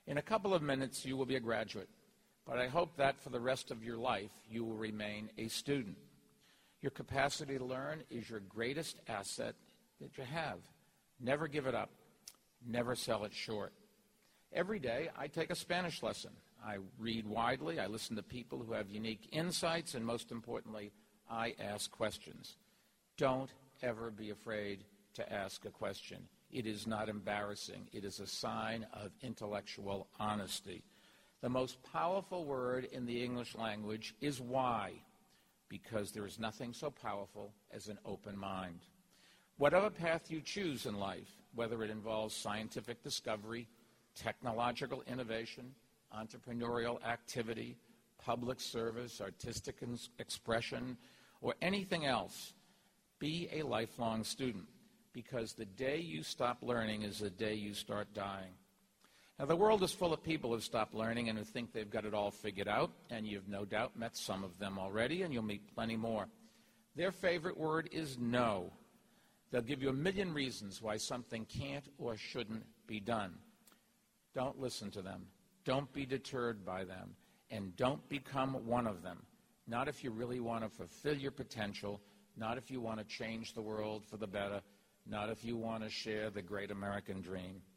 In a couple of minutes, you will be a graduate, but I hope that for the rest of your life, you will remain a student. Your capacity to learn is your greatest asset that you have. Never give it up. Never sell it short. Every day, I take a Spanish lesson. I read widely. I listen to people who have unique insights, and most importantly, I ask questions. Don't ever be afraid to ask a question. It is not embarrassing. It is a sign of intellectual honesty. The most powerful word in the English language is why, because there is nothing so powerful as an open mind. Whatever path you choose in life, whether it involves scientific discovery, technological innovation, entrepreneurial activity, public service, artistic expression, or anything else, be a lifelong student, because the day you stop learning is the day you start dying. Now, the world is full of people who stop learning and who think they've got it all figured out, and you've no doubt met some of them already, and you'll meet plenty more. Their favorite word is no. They'll give you a million reasons why something can't or shouldn't be done. Don't listen to them. Don't be deterred by them. And don't become one of them. Not if you really want to fulfill your potential, not if you want to change the world for the better, not if you want to share the great American dream.